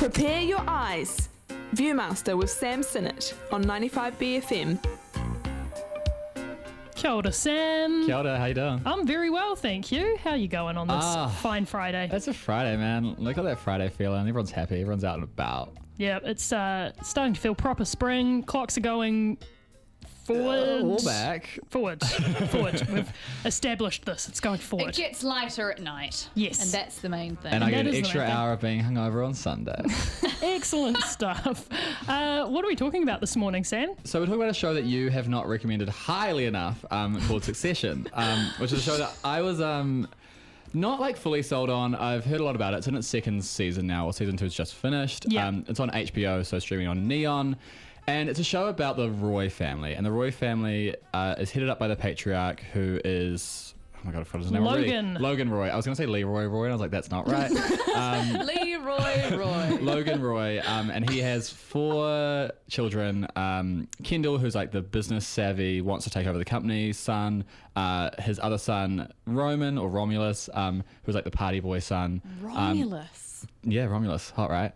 Prepare your eyes. Viewmaster with Sam Sinnott on 95BFM. Kia ora, Sam. Kia ora, how you doing? I'm very well, thank you. How are you going on this fine Friday? It's a Friday, man. Look at that Friday feeling. Everyone's happy. Everyone's out and about. Yeah, it's starting to feel proper spring. Clocks are going forward. All back. Forward. We've established this. It's going forward. It gets lighter at night. Yes. And that's the main thing. And I get that an is the extra main thing. hour of being hungover on Sunday. Excellent stuff. What are we talking about this morning, Sam? So we're talking about a show that you have not recommended highly enough called Succession, which is a show that I was not like fully sold on. I've heard a lot about it. It's in its second season now, or season 2 is just finished. Yeah. It's on HBO, so streaming on Neon. And it's a show about the Roy family. And the Roy family is headed up by the patriarch, who is... Oh my God, I forgot his name already. Logan Roy. I was going to say Leroy Roy, and I was like, that's not right. Leroy Roy. Logan Roy. And he has 4 children. Kendall, who's like the business savvy, wants to take over the company, son. His other son, Roman, or Romulus, who's like the party boy son. Romulus. Yeah, Romulus, hot, right?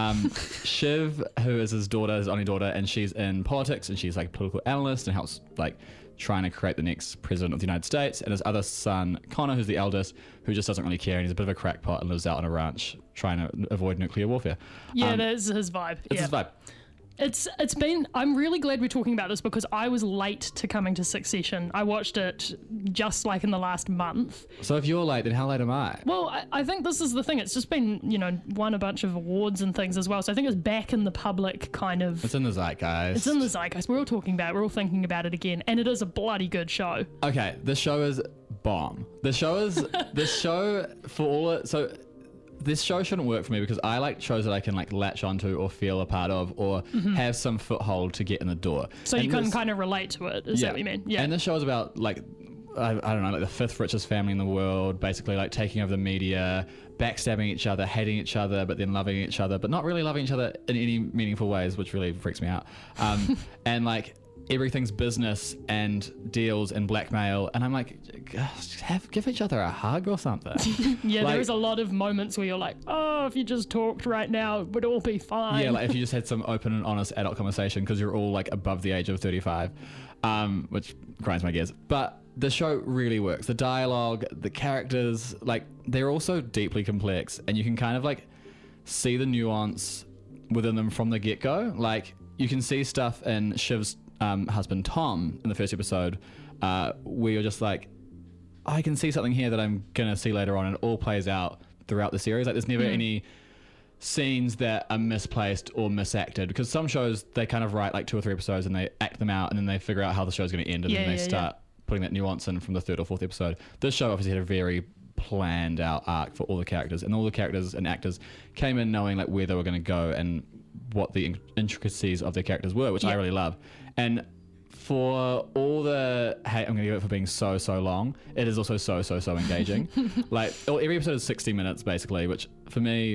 Shiv, who is his daughter, his only daughter, and she's in politics, and she's like a political analyst and helps like trying to create the next president of the United States. And his other son, Connor, who's the eldest, who just doesn't really care, and he's a bit of a crackpot and lives out on a ranch trying to avoid nuclear warfare. Yeah, that is his vibe. It's his vibe. It's been, I'm really glad we're talking about this because I was late to coming to Succession. I watched it just like in the last month. So if you're late, then how late am I? Well, I think this is the thing. It's just been, won a bunch of awards and things as well. So I think it's back in the public kind of... It's in the zeitgeist. It's in the zeitgeist. We're all talking about it. We're all thinking about it again. And it is a bloody good show. Okay, the show is bomb. The show is... this show, for all it... So... This show shouldn't work for me because I like shows that I can like latch onto or feel a part of or have some foothold to get in the door. So you can kind of relate to it, is that what you mean? Yeah. And this show is about like, I don't know, like the 5th richest family in the world, basically like taking over the media, backstabbing each other, hating each other, but then loving each other, but not really loving each other in any meaningful ways, which really freaks me out. And like, everything's business and deals and blackmail, and I'm like, give each other a hug or something. Yeah, like, there's a lot of moments where you're like, oh, if you just talked right now, it would all be fine. Yeah, like if you just had some open and honest adult conversation because you're all like above the age of 35, which grinds my gears. But the show really works. The dialogue, the characters, like they're also deeply complex, and you can kind of like see the nuance within them from the get-go. Like you can see stuff in Shiv's husband Tom in the first episode where you're just like, I can see something here that I'm gonna see later on, and it all plays out throughout the series. Like there's never any scenes that are misplaced or misacted, because some shows they kind of write like 2 or 3 episodes and they act them out and then they figure out how the show's going to end, and then they start putting that nuance in from the 3rd or 4th episode. This show obviously had a very planned out arc for all the characters, and all the characters and actors came in knowing like where they were going to go and what the intricacies of their characters were, which I really love. And for all the hate I'm going to give it for being so long, it is also so engaging. Like every episode is 60 minutes basically, which for me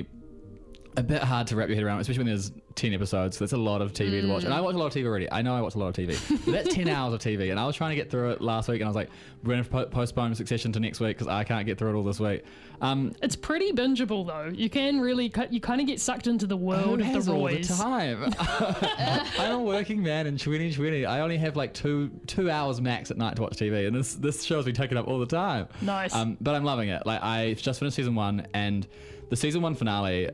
a bit hard to wrap your head around, especially when there's 10 episodes. So that's a lot of TV to watch. And I watch a lot of TV already. I know I watch a lot of TV. But that's 10 hours of TV. And I was trying to get through it last week, and I was like, we're going to postpone Succession to next week because I can't get through it all this week. It's pretty bingeable though. You can really, you kind of get sucked into the world of the Roys. All the time? I'm a working man in 2020. I only have like two hours max at night to watch TV, and this show's been taken up all the time. Nice. But I'm loving it. Like I just finished season 1, and the season 1 finale,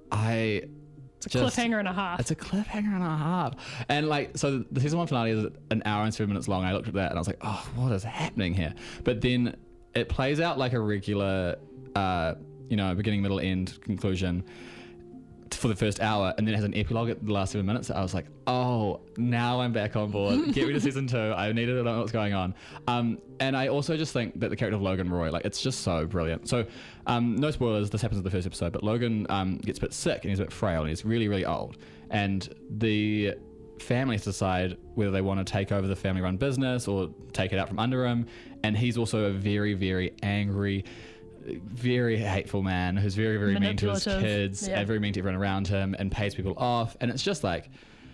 it's a cliffhanger and a half. It's a cliffhanger and a half. And like, so the season 1 finale is an hour and 7 minutes long. I looked at that and I was like, oh, what is happening here? But then it plays out like a regular, beginning, middle, end, conclusion for the first hour, and then it has an epilogue at the last 7 minutes. I was like, oh, now I'm back on board. Get me to season 2. I needed to know what's going on. And I also just think that the character of Logan Roy, like, it's just so brilliant. So, no spoilers, this happens in the first episode, but Logan gets a bit sick and he's a bit frail and he's really, really old. And the family has to decide whether they want to take over the family-run business or take it out from under him. And he's also a very, very angry, very hateful man who's very, very mean to his kids and very mean to everyone around him and pays people off. And it's just like,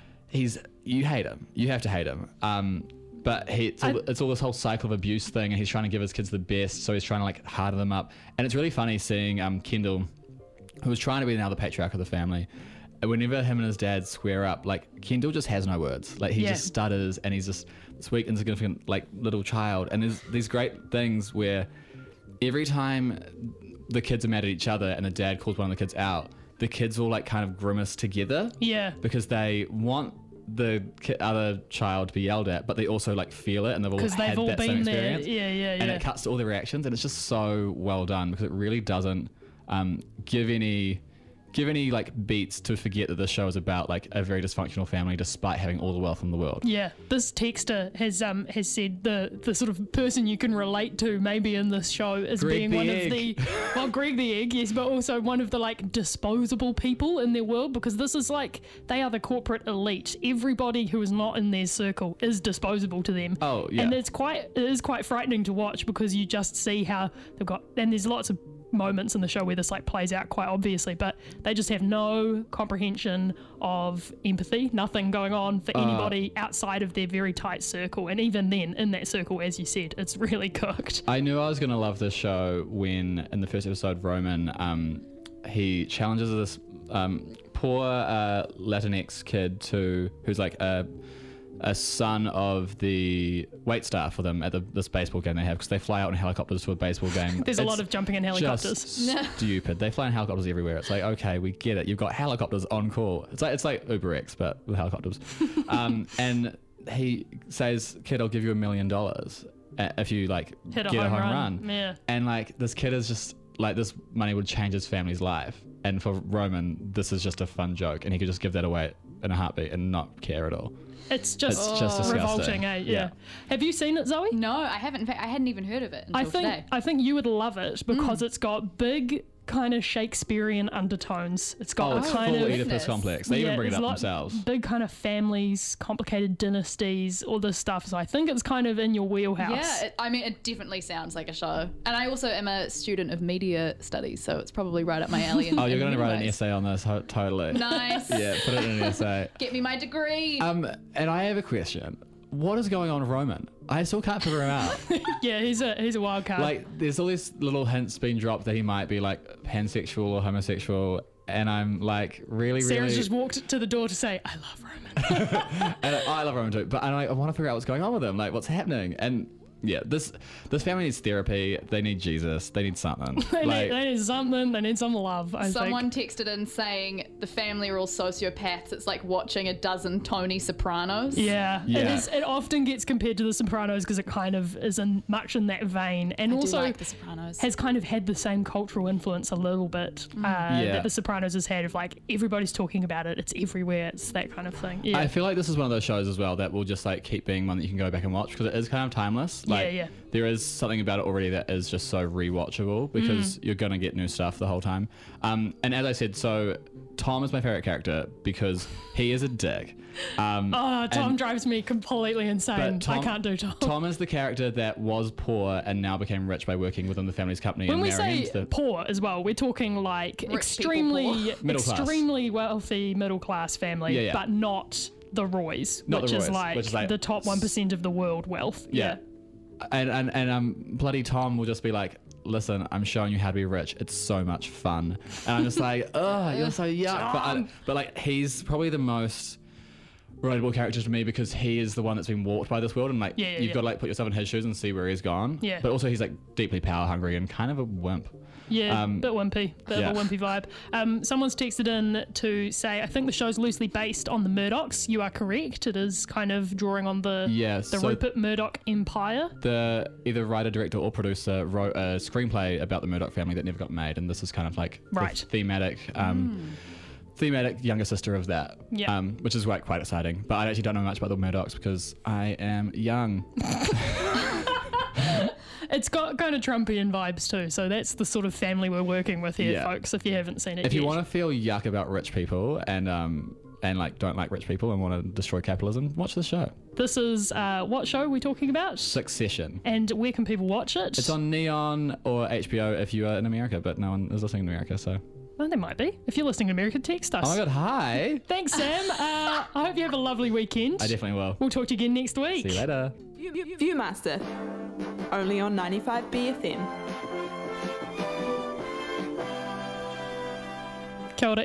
you hate him. You have to hate him. But it's all this whole cycle of abuse thing, and he's trying to give his kids the best, so he's trying to like harden them up. And it's really funny seeing Kendall, who was trying to be now the patriarch of the family, whenever him and his dad square up, like Kendall just has no words. Like he Yeah. just stutters, and he's just this weak, insignificant, like little child. And there's these great things where every time the kids are mad at each other and the dad calls one of the kids out, the kids all like kind of grimace together Yeah. because they want the other child to be yelled at, but they also like feel it, and they've all Because had they've all that same been there. experience. Yeah. And it cuts to all their reactions, and it's just so well done because it really doesn't give any like beats to forget that this show is about like a very dysfunctional family despite having all the wealth in the world. Yeah, this texter has said the sort of person you can relate to maybe in this show is Greg being the one Egg. of the Greg the Egg, yes, but also one of the like disposable people in their world, because this is like they are the corporate elite. Everybody who is not in their circle is disposable to them. Oh, yeah. And it is quite frightening to watch because you just see how they've got, and there's lots of moments in the show where this like plays out quite obviously, but they just have no comprehension of empathy, nothing going on for anybody outside of their very tight circle. And even then, in that circle, as you said, it's really cooked. I knew I was going to love this show when in the first episode Roman he challenges this poor Latinx kid who's like a son of the wait staff for them at this baseball game they have, because they fly out in helicopters to a baseball game. There's a lot of jumping in helicopters. Just stupid. They fly in helicopters everywhere. It's like, okay, we get it. You've got helicopters on call. It's like Uber X but with helicopters. And he says, "Kid, I'll give you $1 million if you like Hit a get home a home run." run." Yeah. And like this kid is just like, this money would change his family's life. And for Roman, this is just a fun joke, and he could just give that away in a heartbeat and not care at all. It's just disgusting. revolting, eh? Yeah. Have you seen it, Zoe? No, I haven't. In fact, I hadn't even heard of it until today. I think you would love it because it's got big kind of Shakespearean undertones. It's got It's a kind full of Oedipus complex. They even bring it there's up a lot- themselves. Big kind of families, complicated dynasties, all this stuff. So I think it's kind of in your wheelhouse. Yeah, it definitely sounds like a show. And I also am a student of media studies, so it's probably right up my alley. Oh, you're going to in write an many ways. essay on this? Totally. Nice. Yeah, put it in an essay. Get me my degree. And I have a question. What is going on with Roman? I still can't figure him out. Yeah, he's a wild card. Like, there's all these little hints being dropped that he might be like pansexual or homosexual, and I'm like really. Sarah's just walked to the door to say, "I love Roman." And I love Roman too, but I want to figure out what's going on with him. Like, what's happening? And yeah, this family needs therapy. They need Jesus. They need something. They Like, need something. They need some love. I Someone think. texted in saying the family are all sociopaths. It's like watching a dozen Tony Sopranos. Yeah, Yeah. It often gets compared to The Sopranos because it kind of is much in that vein, and I do also like The Sopranos. has kind of had the same cultural influence a little bit that The Sopranos has had. Of like everybody's talking about it, it's everywhere, it's that kind of thing. Yeah, I feel like this is one of those shows as well that will just like keep being one that you can go back and watch because it is kind of timeless. Like, yeah. There is something about it already that is just so rewatchable because you're gonna get new stuff the whole time. And as I said, so Tom is my favorite character because he is a dick. Tom and- drives me completely insane. But Tom- I can't do Tom. Tom is the character that was poor and now became rich by working within the family's company When and we marrying say into the poor as well, we're talking like people extremely, Middle class. extremely wealthy middle class family, Yeah. but not the Roys, Not which, the is Roys, like which is like the top 1% of the world wealth. Yeah. And bloody Tom will just be like, "Listen, I'm showing you how to be rich. It's so much fun." And I'm just like, "Oh, you're so yuck." But like, he's probably the most relatable character to me because he is the one that's been warped by this world, and like, you've got to like put yourself in his shoes and see where he's gone. Yeah. But also, he's like deeply power hungry and kind of a wimp. Yeah, bit wimpy, bit of a wimpy vibe. Someone's texted in to say, I think the show's loosely based on the Murdochs. You are correct. It is kind of drawing on the so Rupert Murdoch empire. the either writer, director, or producer wrote a screenplay about the Murdoch family that never got made, and this is kind of like Right. the thematic younger sister of that, Yeah. which is quite exciting. But I actually don't know much about the Murdochs because I am young. It's got kind of Trumpian vibes too, so that's the sort of family we're working with here, Yeah. folks, if you haven't seen it If yet. you want to feel yuck about rich people and like don't like rich people and want to destroy capitalism, watch the show This is, what show are we talking about? Succession. And where can people watch it? It's on Neon or HBO if you are in America, but no one is listening in America, so. Well, they might be. If you're listening to America, text us. Oh my god, hi. Thanks, Sam. I hope you have a lovely weekend. I definitely will. We'll talk to you again next week. See you later. Viewmaster, only on 95BFM. Kia ora.